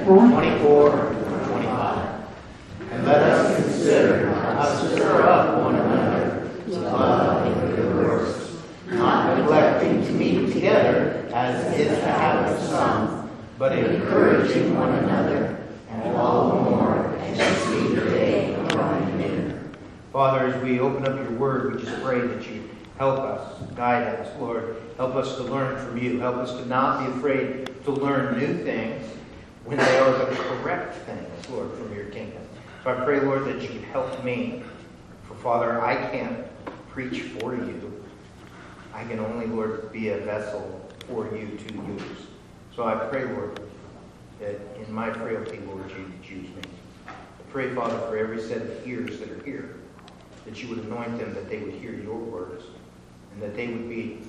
24, 25. And let us consider how to stir up one another to love and good works, not neglecting to meet together as is the habit of some, but encouraging one another, and all the more as you see the day drawing near. Father, as we open up your word, we just pray that you help us, guide us, Lord. Help us to learn from you. Help us to not be afraid to learn new things when they are the correct things, Lord, from your kingdom. So I pray, Lord, that you can help me. For, Father, I can't preach for you. I can only, Lord, be a vessel for you to use. So I pray, Lord, that in my frailty, Lord, you would use me. I pray, Father, for every set of ears that are here, that you would anoint them, that they would hear your words, and that they would be,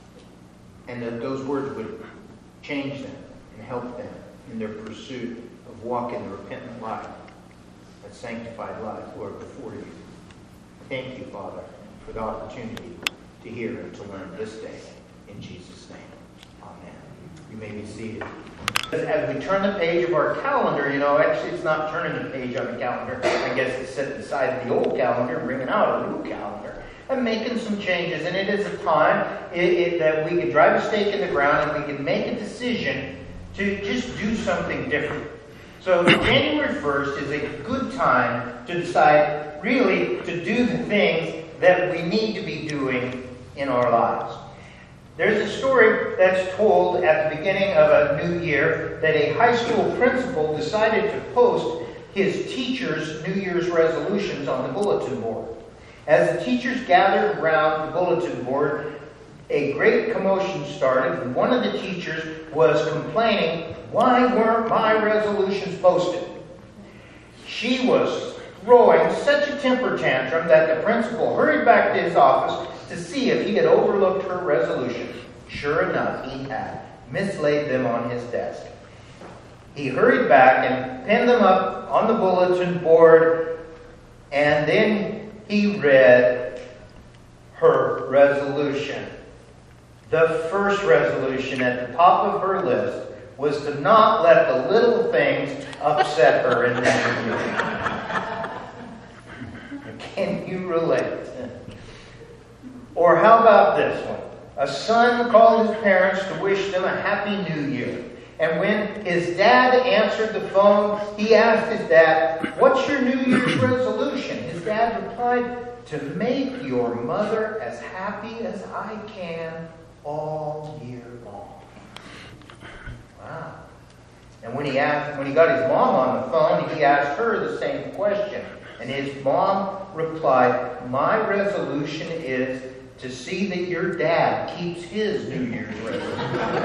and that those words would change them and help them in their pursuit of walking the repentant life, that sanctified life, Lord, before you. Thank you, Father, for the opportunity to hear and to learn this day. In Jesus' name, amen. You may be seated. As we turn the page of our calendar, actually it's not turning the page on the calendar. I guess it's setting aside the old calendar and bringing out a new calendar and making some changes. And it is a time that we can drive a stake in the ground and we can make a decision to just do something different. So January 1st is a good time to decide really to do the things that we need to be doing in our lives. There's a story that's told at the beginning of a new year that a high school principal decided to post his teachers' New Year's resolutions on the bulletin board. As the teachers gathered around the bulletin board, a great commotion started, and one of the teachers was complaining, "Why weren't my resolutions posted?" She was throwing such a temper tantrum that the principal hurried back to his office to see if he had overlooked her resolution. Sure enough, he had mislaid them on his desk. He hurried back and pinned them up on the bulletin board, and then he read her resolution. The first resolution at the top of her list was to not let the little things upset her in that review. Can you relate? Or how about this one? A son called his parents to wish them a happy new year. And when his dad answered the phone, he asked his dad, "What's your New Year's resolution?" His dad replied, "To make your mother as happy as I can all year long." Wow. And when he got his mom on the phone, he asked her the same question. And his mom replied, "My resolution is to see that your dad keeps his New Year's resolution."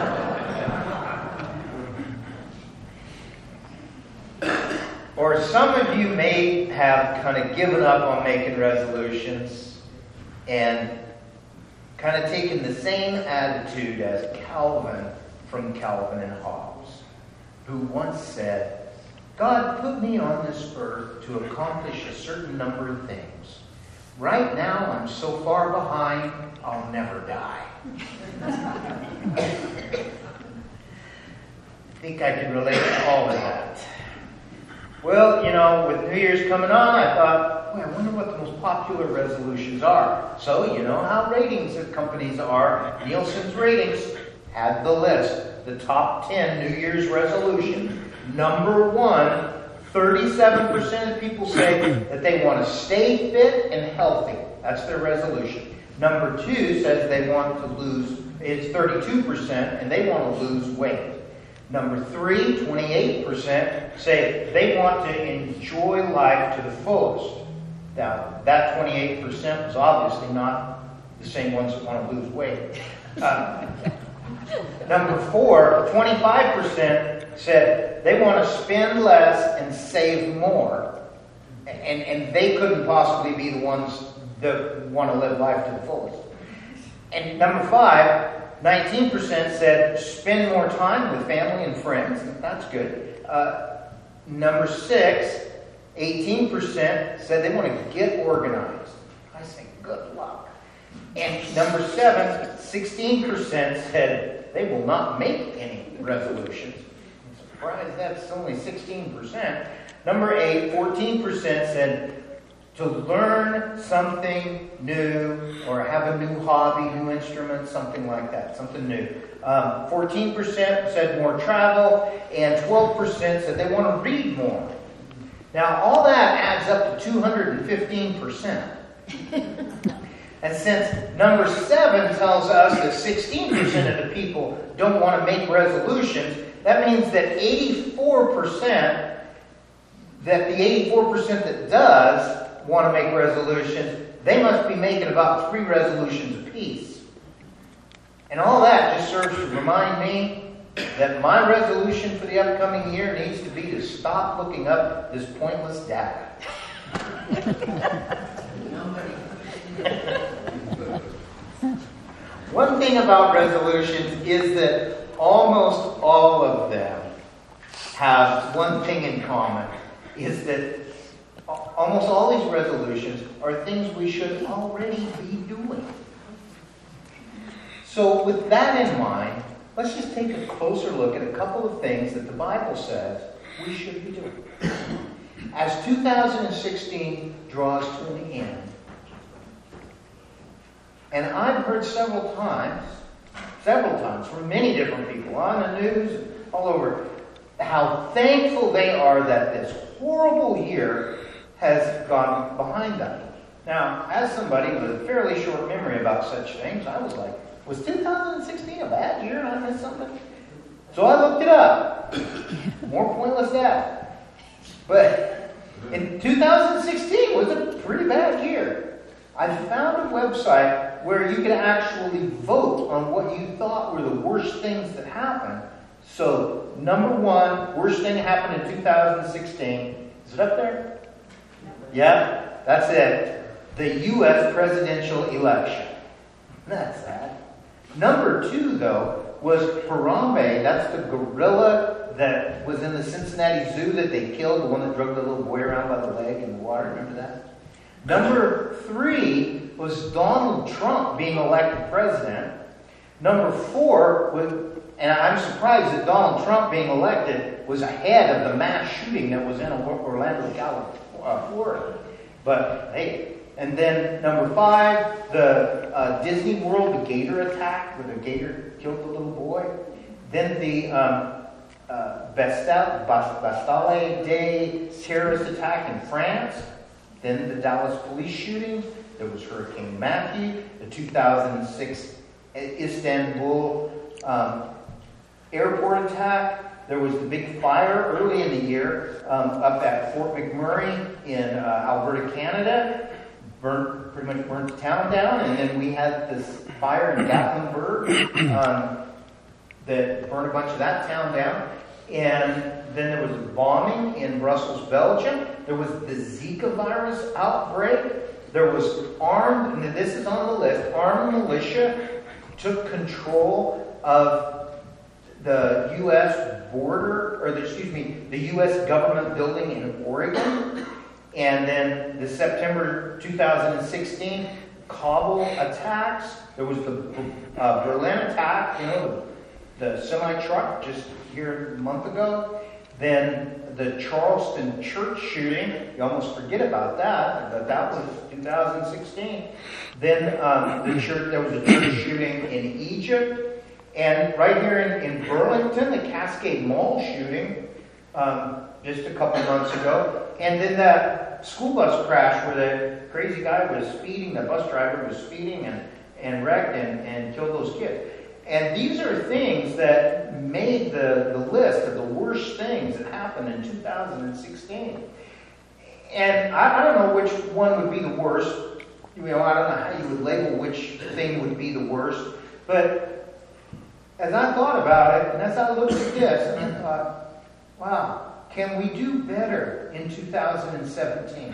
Or some of you may have kind of given up on making resolutions and kind of taken the same attitude as Calvin from Calvin and Hobbes, who once said, "God put me on this earth to accomplish a certain number of things. Right now, I'm so far behind, I'll never die." I think I can relate to all of that. Well, with New Year's coming on, I thought, I wonder what the most popular resolutions are. So, how ratings companies are. Nielsen's ratings had the list. The top 10 New Year's resolutions. Number 1, 37% of people say that they want to stay fit and healthy. That's their resolution. Number 2 says they want to lose, it's 32%, and they want to lose weight. Number 3, 28% say they want to enjoy life to the fullest. Now, that 28% was obviously not the same ones that want to lose weight. Number 4, 25% said they want to spend less and save more. And they couldn't possibly be the ones that want to live life to the fullest. And number 5, 19% said spend more time with family and friends. That's good. Number 6, 18% said they want to get organized. I say good luck. And number 7, 16% said they will not make any resolutions. surprised that's only 16%. Number 8, 14% said to learn something new or have a new hobby, new instrument, something like that, something new. 14% said more travel, and 12% said they want to read more. Now, all that adds up to 215%. And since number 7 tells us that 16% of the people don't want to make resolutions, that means that 84%, that the 84% that does want to make resolutions, they must be making about 3 resolutions apiece. And all that just serves to remind me that my resolution for the upcoming year needs to be to stop looking up this pointless data. One thing about resolutions is that almost all of them have one thing in common, is that almost all these resolutions are things we should already be doing. So with that in mind, let's just take a closer look at a couple of things that the Bible says we should be doing. As 2016 draws to an end, and I've heard several times from many different people on the news, all over, how thankful they are that this horrible year has gone behind them. Now, as somebody with a fairly short memory about such things, I was like, was 2016 a bad year and I missed something? So I looked it up. More pointless that. But in 2016 was a pretty bad year. I found a website where you could actually vote on what you thought were the worst things that happened. So, number 1, worst thing happened in 2016. Is it up there? Yeah, that's it. The U.S. presidential election. That's sad. Number 2, though, was Harambe. That's the gorilla that was in the Cincinnati Zoo that they killed, the one that dragged the little boy around by the leg in the water. Remember that? Number 3 was Donald Trump being elected president. Number 4 was, and I'm surprised that Donald Trump being elected was ahead of the mass shooting that was in Orlando, Florida. But hey, and then number 5, the Disney World, the gator attack, where the gator killed the little boy. Then the Bastille Day terrorist attack in France. Then the Dallas police shooting. There was Hurricane Matthew. The 2006 Istanbul airport attack. There was the big fire early in the year up at Fort McMurray in Alberta, Canada. Pretty much burnt the town down. And then we had this fire in Gatlinburg that burned a bunch of that town down. And then there was a bombing in Brussels, Belgium. There was the Zika virus outbreak. There was armed, and this is on the list, armed militia took control of the U.S. border, or the U.S. government building in Oregon. And then the September 2016 Kabul attacks. There was the Berlin attack, the semi-truck just here a month ago. Then the Charleston church shooting. You almost forget about that, but that was 2016. Then there was a church shooting in Egypt. And right here in Burlington, the Cascade Mall shooting just a couple months ago. And then that school bus crash where the crazy guy was speeding, the bus driver was speeding and wrecked and killed those kids. And these are things that made the list of the worst things that happened in 2016. And I don't know which one would be the worst. I don't know how you would label which thing would be the worst. But as I thought about it, and as I looked at this, and I thought, wow, can we do better in 2017?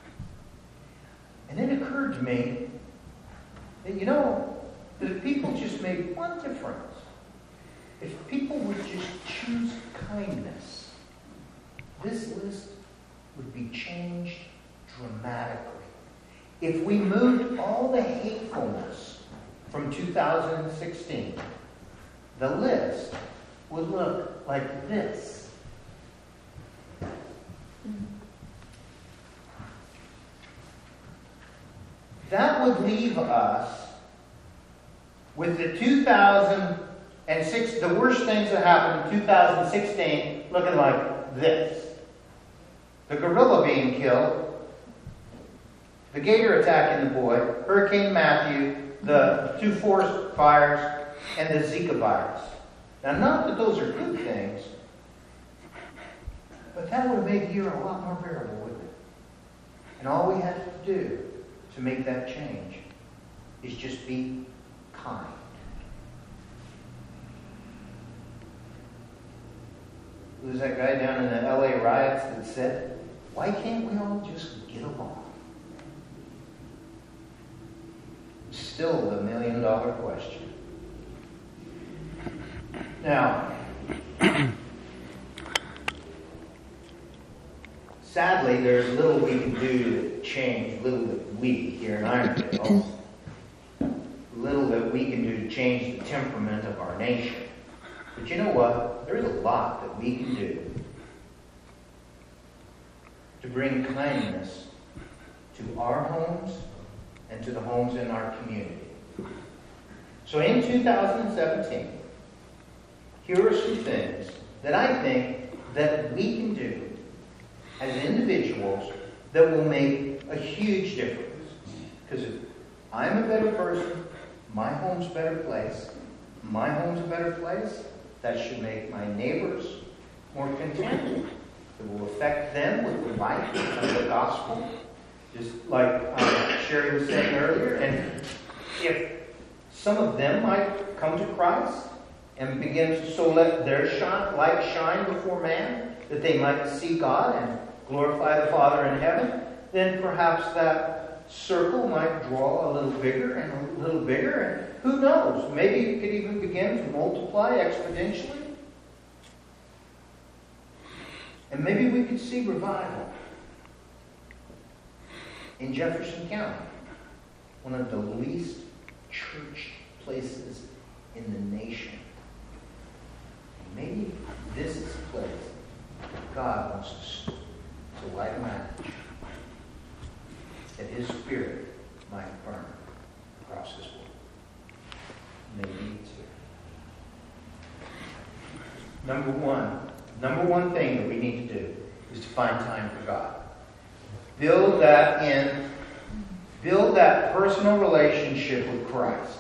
And it occurred to me that, that if people just made one difference, if people would just choose kindness, this list would be changed dramatically. If we moved all the hatefulness from 2016, the list would look like this. that would leave us with the 2006, the worst things that happened in 2016 looking like this. The gorilla being killed, the gator attacking the boy, Hurricane Matthew, the 2 forest fires, and the Zika virus. Now, not that those are good things, but that would have made the year a lot more bearable, wouldn't it? And all we have to do to make that change is just be kind. There was that guy down in the LA riots that said, why can't we all just get along? Still the $1 million question. Now, sadly, there's little we can do to change, little that we here in Irondale, little that we can do to change the temperament of our nation. But you know what? There is a lot that we can do to bring kindness to our homes and to the homes in our community. So in 2017, here are some things that I think that we can do as individuals that will make a huge difference. Because if I'm a better person, my home's a better place, my home's a better place, that should make my neighbors more content. It will affect them with the light of the gospel. Just like Sherry was saying earlier. And if some of them might come to Christ and begin to so let their light shine before man, that they might see God and glorify the Father in heaven, then perhaps that circle might draw a little bigger and a little bigger. And who knows? Maybe it could even begin to multiply exponentially. And maybe we could see revival in Jefferson County, one of the least church places in the nation. Maybe this is a place God wants to light a match, that His Spirit might burn across this world. Maybe it's here. Number one thing that we need to do is to find time for God. Build that personal relationship with Christ.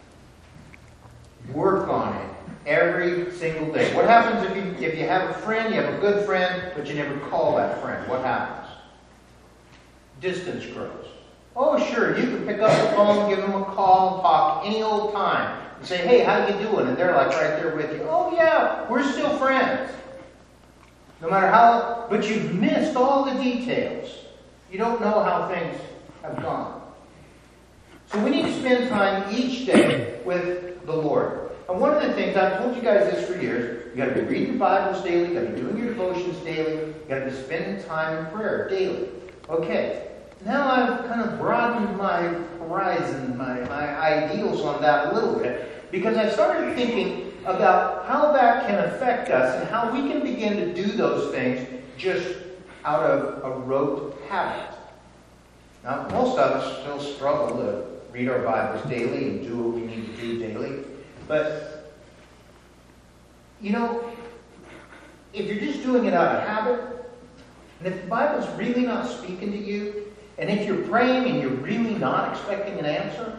Work on it every single day. What happens if you have a friend, you have a good friend, but you never call that friend? What happens? Distance grows. Oh, sure, you can pick up the phone, give them a call, talk any old time, and say, hey, how you doing? And they're like right there with you. Oh, yeah, we're still friends. No matter how, but you've missed all the details. You don't know how things have gone. So we need to spend time each day with the Lord. And one of the things, I've told you guys this for years, you got to be reading your Bibles daily, you got to be doing your devotions daily, you got to be spending time in prayer daily. Okay, now I've kind of broadened my horizon, my ideals on that a little bit, because I started thinking about how that can affect us and how we can begin to do those things just out of a rote habit. Now, most of us still struggle to read our Bibles daily and do what we need to do daily. But, you know, if you're just doing it out of habit, and if the Bible's really not speaking to you, and if you're praying and you're really not expecting an answer,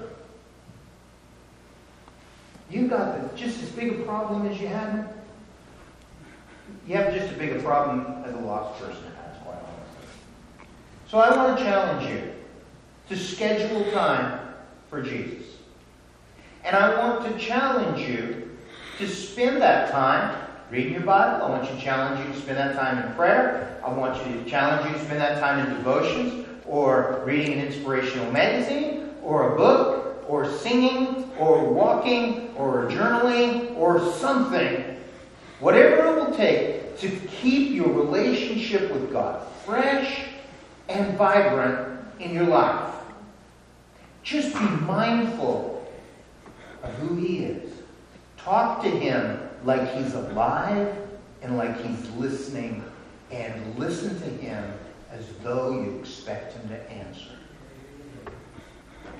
you've got just as big a problem as you had. You have just as big a problem as a lost person has, quite honestly. So I want to challenge you to schedule time for Jesus. And I want to challenge you to spend that time reading your Bible. I want to challenge you to spend that time in prayer. I want you to challenge you to spend that time in devotions, or reading an inspirational magazine, or a book, or singing, or walking, or journaling, or something. Whatever it will take to keep your relationship with God fresh and vibrant in your life. Just be mindful of who He is. Talk to Him like He's alive and like He's listening, and listen to Him as though you expect Him to answer.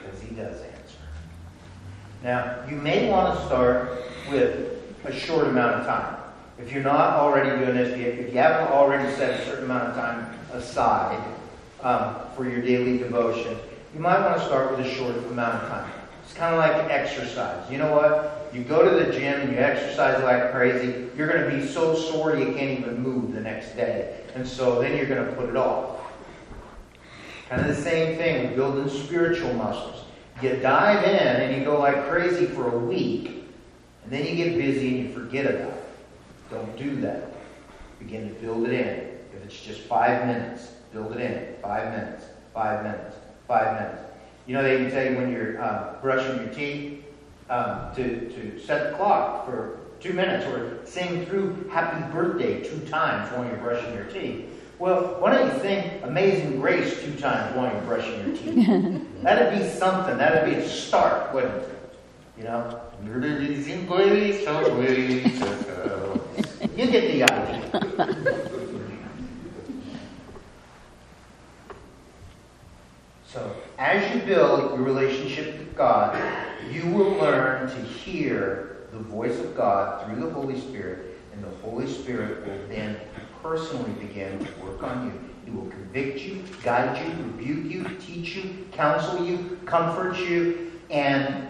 because he does answer. Now, you may want to start with a short amount of time. If you're not already doing this, if you haven't already set a certain amount of time aside for your daily devotion, you might want to start with a short amount of time. It's kind of like exercise. You know what? You go to the gym and you exercise like crazy, you're going to be so sore you can't even move the next day. And so then you're going to put it off. Kind of the same thing with building spiritual muscles. You dive in and you go like crazy for a week, and then you get busy and you forget about it. Don't do that. Begin to build it in. If it's just 5 minutes, build it in. 5 minutes, 5 minutes, 5 minutes. You know, they can tell you when you're brushing your teeth to set the clock for 2 minutes, or sing through Happy Birthday 2 times while you're brushing your teeth. Well, why don't you sing Amazing Grace 2 times while you're brushing your teeth? That'd be something. That'd be a start, wouldn't it? You know? Amazing Grace, how sweet the sound. You get the idea. So, as you build your relationship with God, you will learn to hear the voice of God through the Holy Spirit, and the Holy Spirit will then personally begin to work on you. He will convict you, guide you, rebuke you, teach you, counsel you, comfort you, and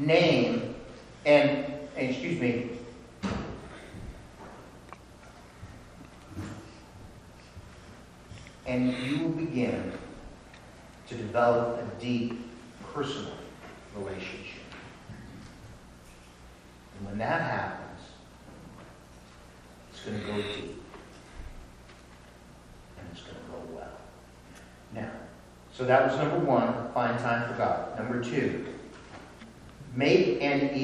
and you will begin to develop a deep personal relationship. And when that happens, it's going to go deep. And it's going to go well. Now, so that was number 1, find time for God. Number 2, make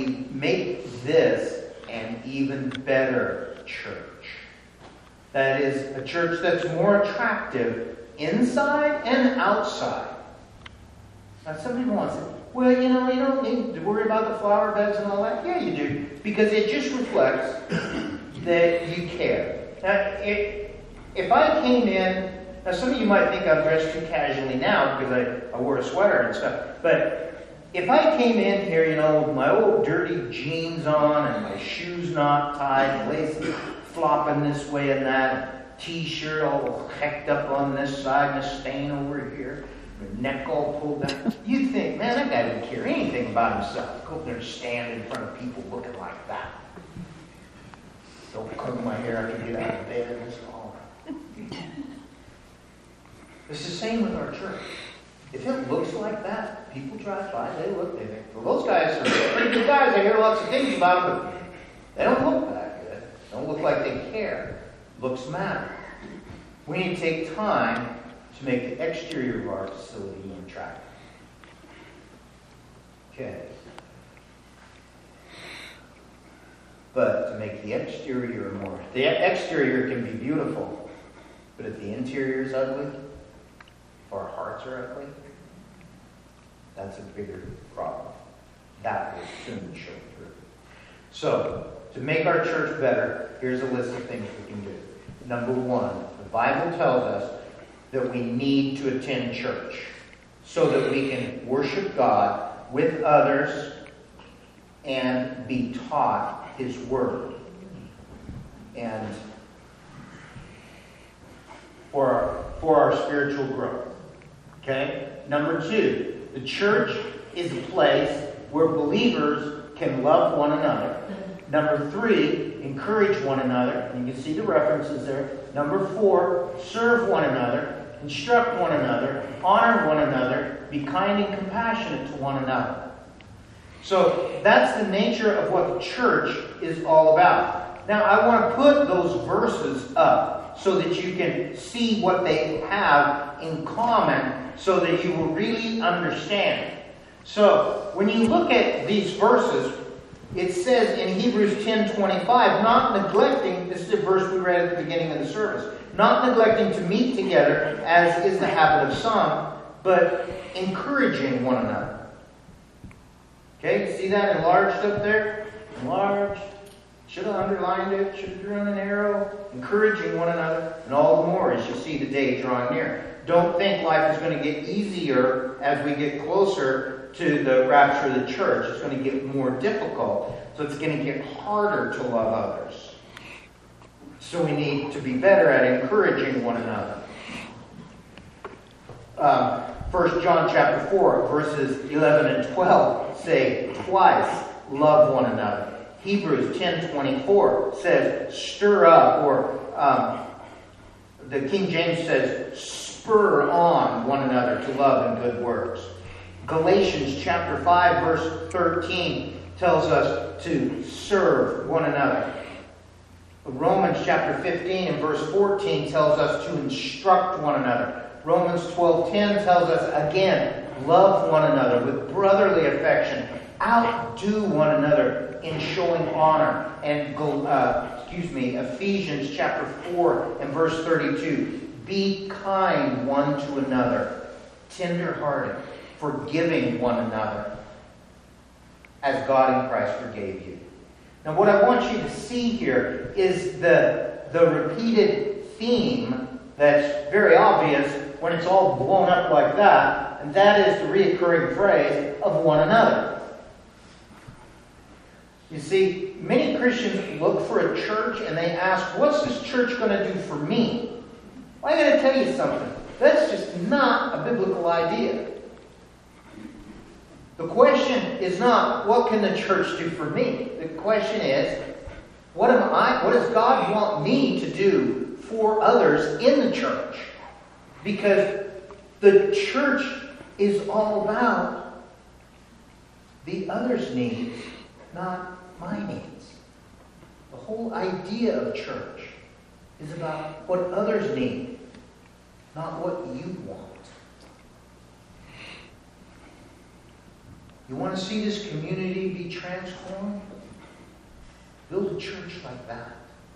this an even better church. That is, a church that's more attractive inside and outside. Now, some people want to say, well, you know, you don't need to worry about the flower beds and all that. Yeah, you do. Because it just reflects that you care. Now, if I came in, now some of you might think I'm dressed too casually now because I wore a sweater and stuff. But if I came in here, you know, with my old dirty jeans on and my shoes not tied, and laces flopping this way and that, t-shirt all hecked up on this side and a stain over here, my neck all pulled down, you'd think, man, that guy didn't care anything about himself. Go up there and stand in front of people looking like that. Don't comb my hair, I can get out of bed and it's all. It's the same with our church. If it looks like that, people drive by, they look, they think, well, those guys are pretty good guys. I hear lots of things about them, but they don't look that good. Don't look like they care. Looks matter. We need to take time to make the exterior of our facility attractive. Okay. But to make the exterior more... The exterior can be beautiful, but if the interior is ugly, if our hearts are ugly, that's a bigger problem. That will soon show through. So, to make our church better, here's a list of things we can do. Number 1, the Bible tells us that we need to attend church so that we can worship God with others and be taught His Word. And for our spiritual growth. Okay? Number 2, the church is a place where believers can love one another. Number 3, encourage one another. You can see the references there. Number 4, serve one another, instruct one another, honor one another, be kind and compassionate to one another. So that's the nature of what the church is all about. Now I want to put those verses up so that you can see what they have in common so that you will really understand. So when you look at these verses, it says in Hebrews 10:25, not neglecting, this is the verse we read at the beginning of the service, not neglecting to meet together, as is the habit of some, but encouraging one another. Okay, see that enlarged up there? Enlarged. Should have underlined it, should have drawn an arrow. Encouraging one another, and all the more as you see see the day drawing near. Don't think life is going to get easier as we get closer to the rapture of the church. It's going to get more difficult. So it's going to get harder to love others. So we need to be better at encouraging one another. 1 John chapter 4, verses 11 and 12 say twice, love one another. Hebrews 10:24 says, stir up, or the King James says, spur on one another to love and good works. Galatians chapter 5, verse 13 tells us to serve one another. Romans chapter 15 and verse 14 tells us to instruct one another. Romans 12:10 tells us again, love one another with brotherly affection. Outdo one another in showing honor. And Ephesians chapter 4 and verse 32. Be kind one to another, tender-hearted, forgiving one another, as God in Christ forgave you. Now what I want you to see here is the repeated theme that's very obvious when it's all blown up like that, and that is the reoccurring phrase of one another. You see, many Christians look for a church and they ask, what's this church going to do for me? Well, I got to tell you something. That's just not a biblical idea. The question is not, what can the church do for me? The question is, what does God want me to do for others in the church? Because the church is all about the others' needs, not my needs. The whole idea of church is about what others need, not what you want. You want to see this community be transformed? Build a church like that.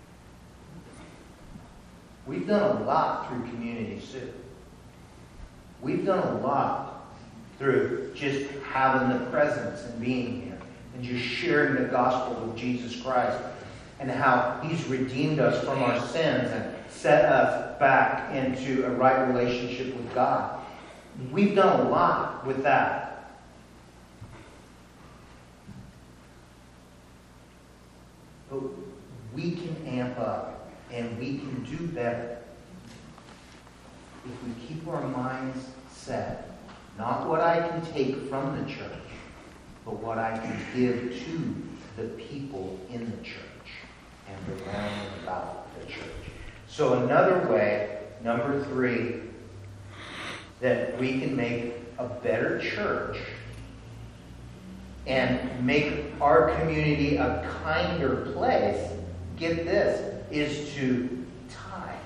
We've done a lot through Community Soup. We've done a lot through just having the presence and being here and just sharing the gospel of Jesus Christ and how He's redeemed us from our sins and set us back into a right relationship with God. We've done a lot with that. But we can amp up and we can do better if we keep our minds set, not what I can take from the church, but what I can give to the people in the church and around and about the church. So another way, number 3, that we can make a better church and make our community a kinder place, get this, is to tithe.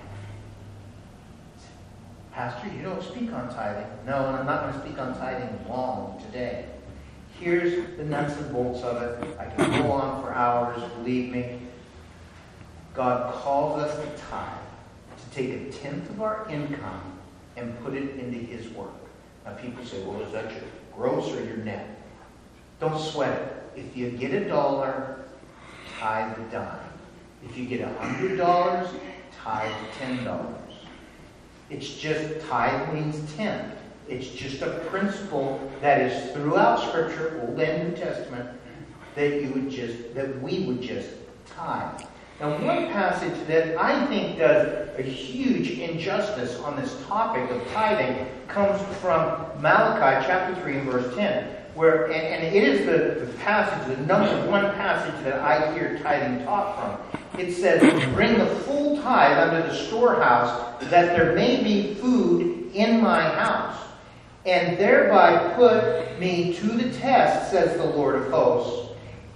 Pastor, you don't speak on tithing. No, and I'm not going to speak on tithing long today. Here's the nuts and bolts of it. I can go on for hours, believe me. God calls us to tithe, to take 1/10 of our income and put it into His work. Now people say, well, is that your gross or your net? Don't sweat it. If you get $1, tithe a dime. If you get $100, tithe $10. It's just, tithe means 10. It's just a principle that is throughout Scripture, Old and New Testament, that we would just tithe. Now, one passage that I think does a huge injustice on this topic of tithing comes from Malachi chapter 3 and verse 10. Where, and it is the passage, the number one passage that I hear tithing taught from. It says, bring the full tithe unto the storehouse, that there may be food in my house, and thereby put me to the test, says the Lord of hosts.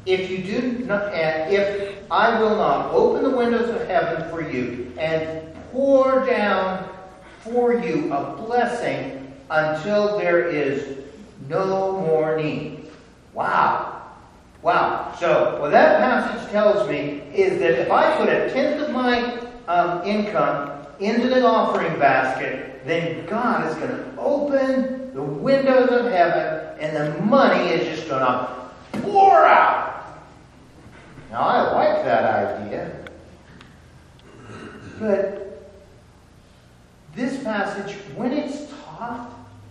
If I will not open the windows of heaven for you and pour down for you a blessing until there is no more need. Wow. So, what that passage tells me is that if I put 1/10 of my income into the offering basket, then God is going to open the windows of heaven and the money is just going to pour out. Now, I like that idea. But passage, when it's taught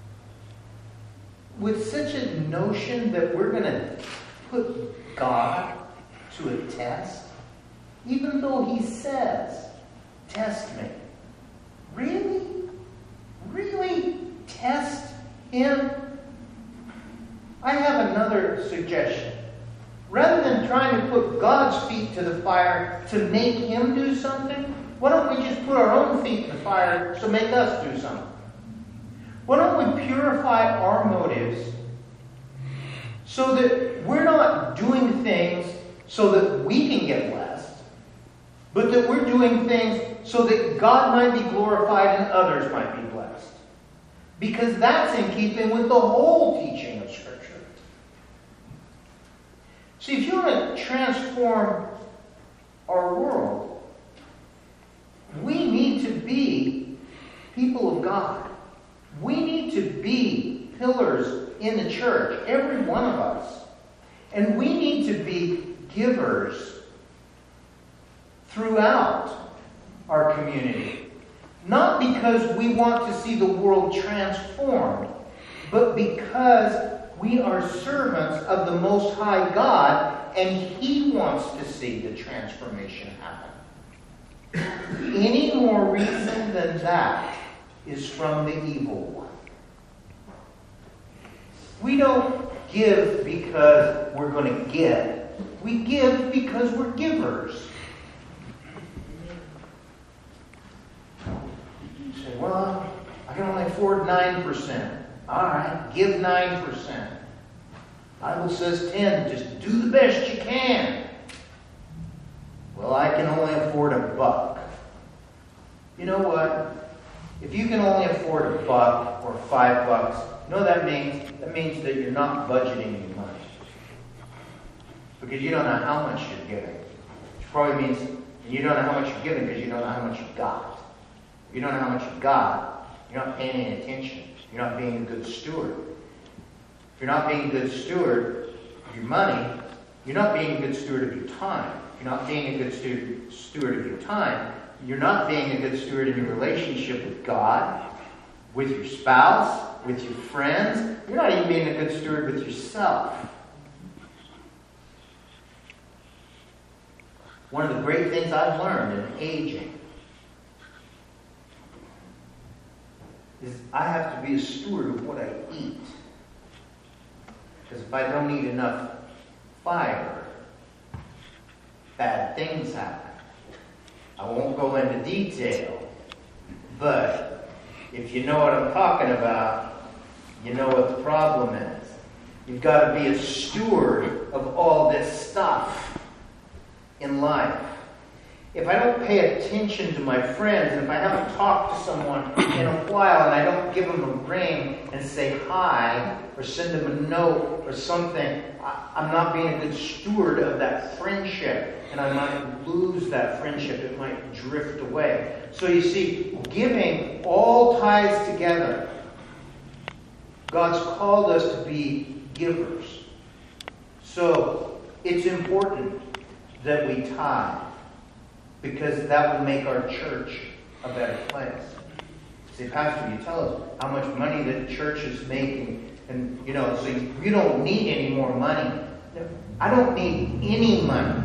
with such a notion that we're going to put God to a test, even though he says, test me. Really? Really test him? I have another suggestion. Rather than trying to put God's feet to the fire to make him do something, why don't we just put our own feet in the fire to make us do something? Why don't we purify our motives so that we're not doing things so that we can get blessed, but that we're doing things so that God might be glorified and others might be blessed? Because that's in keeping with the whole teaching of Scripture. See, if you want to transform our world, we need to be people of God. We need to be pillars in the church, every one of us. And we need to be givers throughout our community. Not because we want to see the world transformed, but because we are servants of the Most High God, and he wants to see the transformation happen. Any more reason than that is from the evil one. We don't give because we're going to get. We give because we're givers. You say, well, I can only afford 9%. All right, give 9%. Bible says 10. Just do the best you can. Well, I can only afford $1. You know what? If you can only afford $1 or $5, you know what that means? That means that you're not budgeting your money. Because you don't know how much you're giving. Which probably means you don't know how much you're giving because you don't know how much you got. If you don't know how much you got, you're not paying any attention. You're not being a good steward. If you're not being a good steward of your money, you're not being a good steward of your time. If you're not being a good steward of your time, you're not being a good steward in your relationship with God, with your spouse, with your friends. You're not even being a good steward with yourself. One of the great things I've learned in aging is I have to be a steward of what I eat. Because if I don't eat enough fiber, bad things happen. I won't go into detail, but if you know what I'm talking about, you know what the problem is. You've got to be a steward of all this stuff in life. If I don't pay attention to my friends, and if I haven't talked to someone in a while, and I don't give them a ring and say hi, or send them a note or something, I'm not being a good steward of that friendship. And I might lose that friendship. It might drift away. So you see, giving all ties together. God's called us to be givers. So it's important that we tithe, because that will make our church a better place. See, Pastor, you tell us how much money the church is making, and so you don't need any more money. I don't need any money.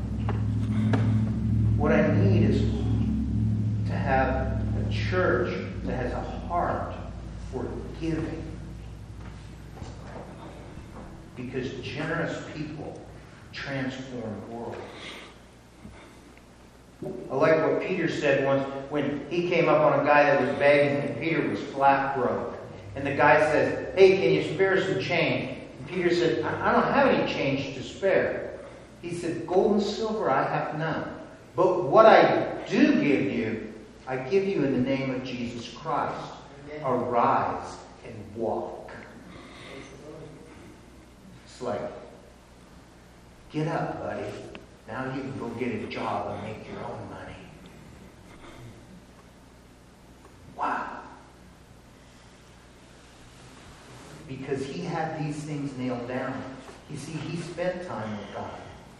What I need is to have a church that has a heart for giving. Because generous people transform worlds. I like what Peter said once when he came up on a guy that was begging, and Peter was flat broke. And the guy says, "Hey, can you spare some change?" And Peter said, "I don't have any change to spare." He said, "Gold and silver I have none. But what I do give you, I give you in the name of Jesus Christ. Arise and walk." It's like, get up, buddy. Now you can go get a job and make your own money. Wow. Because he had these things nailed down. You see, he spent time with God.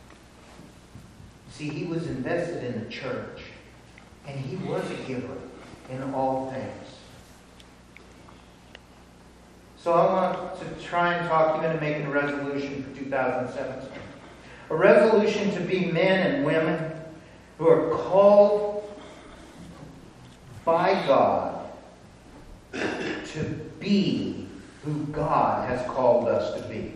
See, he was invested in the church. And he was a giver in all things. So I want to try and talk you into making a resolution for 2017. A resolution to be men and women who are called by God to be who God has called us to be.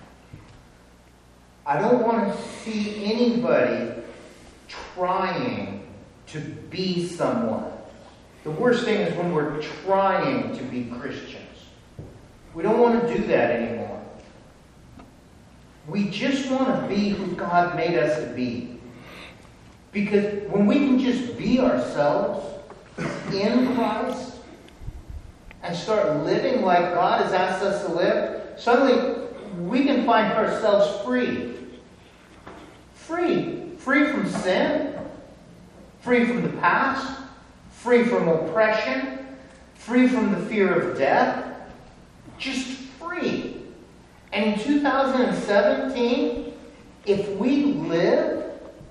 I don't want to see anybody trying to be someone. The worst thing is when we're trying to be Christians. We don't want to do that anymore. We just want to be who God made us to be. Because when we can just be ourselves in Christ and start living like God has asked us to live, suddenly we can find ourselves free. Free. Free from sin. Free from the past. Free from oppression. Free from the fear of death. Just free. And in 2017, if we live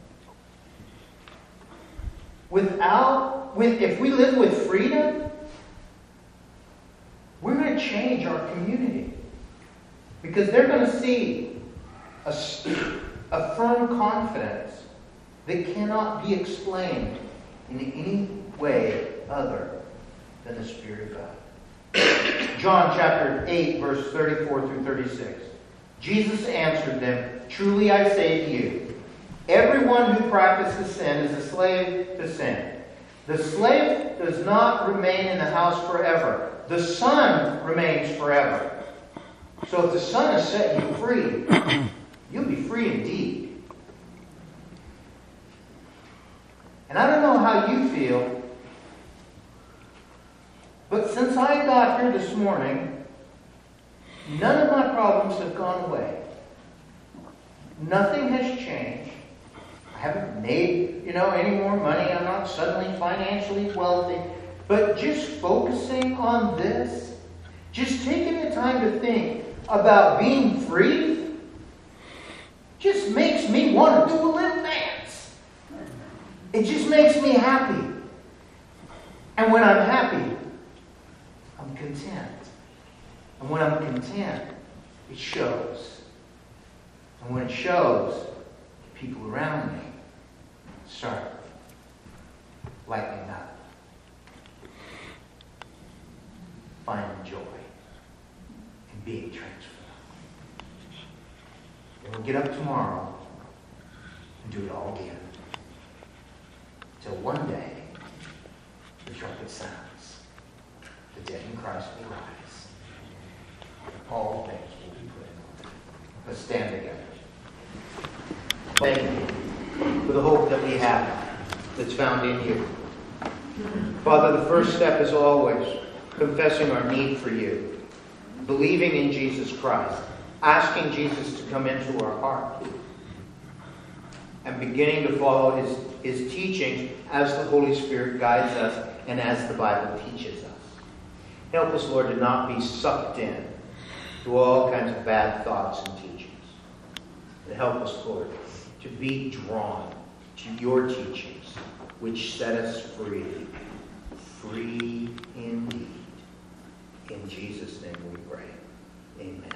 if we live with freedom, we're going to change our community. Because they're going to see a firm confidence that cannot be explained in any way other than the Spirit of God. John chapter 8, verse 34 through 36. Jesus answered them, "Truly I say to you, everyone who practices sin is a slave to sin. The slave does not remain in the house forever. The Son remains forever. So if the Son has set you free, you'll be free indeed." And I don't know how you feel, but since I got here this morning, none of my problems have gone away. Nothing has changed. I haven't made, any more money. I'm not suddenly financially wealthy. But just focusing on this, just taking the time to think about being free, just makes me want to do a little dance. It just makes me happy. And when I'm happy, I'm content. And when I'm content, it shows. And when it shows, the people around me start lighting up, finding joy, and being transformed. And we'll get up tomorrow and do it all again. Till one day, the trumpet sounds. The dead in Christ will rise. And all things will be put in order. Let's stand together. Thank you for the hope that we have that's found in you. Father, the first step is always confessing our need for you, believing in Jesus Christ, asking Jesus to come into our heart, and beginning to follow his teachings as the Holy Spirit guides us and as the Bible teaches us. Help us, Lord, to not be sucked in to all kinds of bad thoughts and teachings. And help us, Lord, to be drawn to your teachings, which set us free. Free indeed. In Jesus' name we pray. Amen.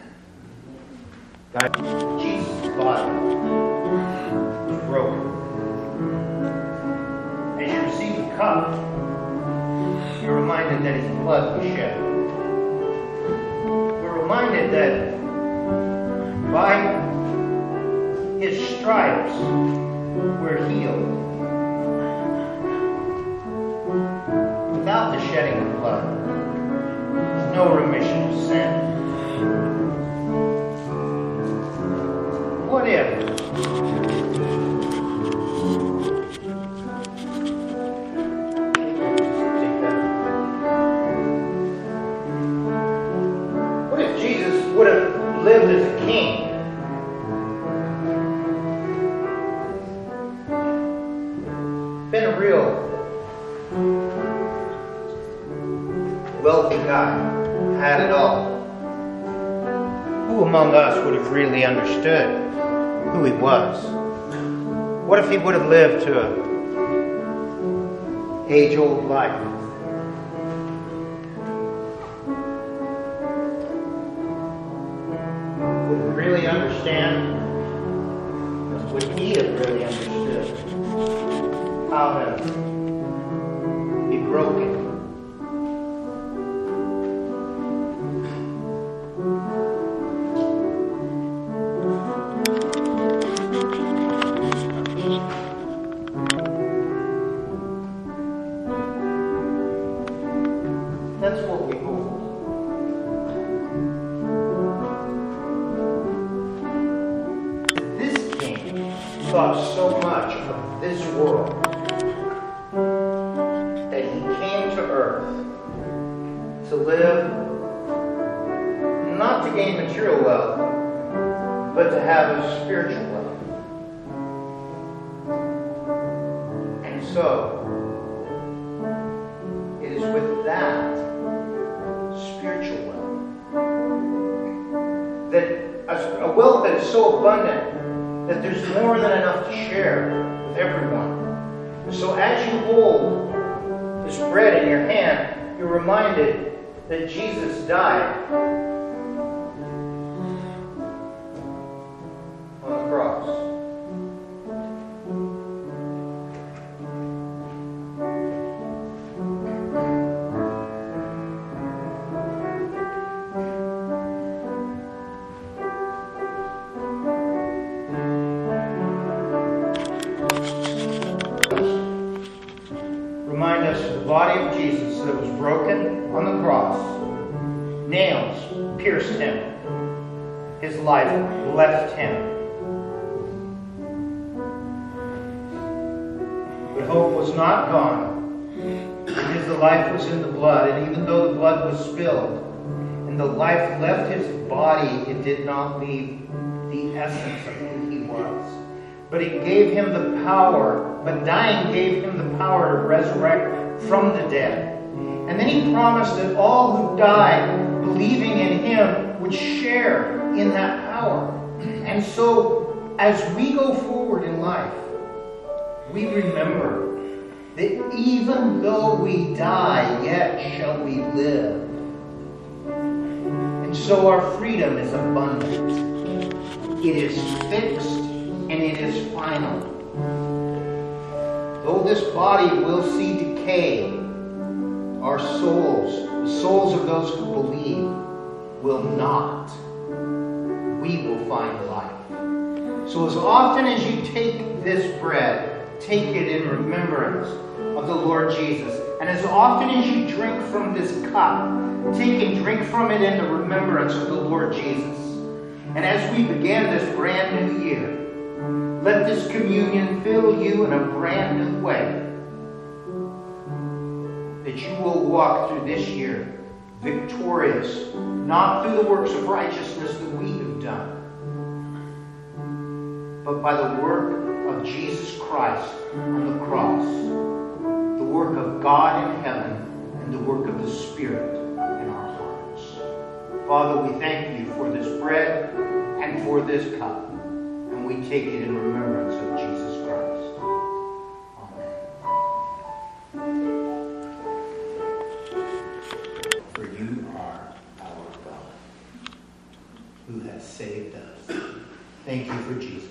God, Jesus' body was broken. As you receive the cup, you're reminded that his blood was shed. We're reminded that by his stripes we're healed. Without the shedding of blood, there's no remission of sin. What if Jesus would have lived as a king? Been a real wealthy guy, had it all. Who among us would have really understood who he was? What if he would have lived to an age-old life? allow to be broken. That's what we hold. This king thought so much of this world that he came to earth to live, not to gain material wealth, but to have a spiritual wealth. And so, it is with that spiritual wealth, that a wealth that is so abundant that there's more than enough to share with everyone. So as you hold this bread in your hand, you're reminded that Jesus died on the cross. Remind us of the body of Jesus that was broken on the cross. Nails pierced him. His life left him. But hope was not gone, because the life was in the blood. And even though the blood was spilled and the life left his body, it did not leave the essence of who he was. But it gave him the power, but dying gave him the power to resurrect from the dead. And then he promised that all who died believing in him would share in that power. And so, as we go forward in life, we remember that even though we die, yet shall we live. And so our freedom is abundant. It is fixed and it is final. Though this body will see decay, our souls, the souls of those who believe, will not. We will find life. So as often as you take this bread, take it in remembrance of the Lord Jesus. And as often as you drink from this cup, take and drink from it in the remembrance of the Lord Jesus. And as we begin this brand new year, let this communion fill you in a brand new way, that you will walk through this year victorious, not through the works of righteousness that we have done, but by the work of Jesus Christ on the cross, the work of God in heaven, and the work of the Spirit in our hearts. Father, we thank you for this bread and for this cup, and we take it in remembrance of Jesus Christ. Amen. For you are our God, who has saved us. Thank you for Jesus.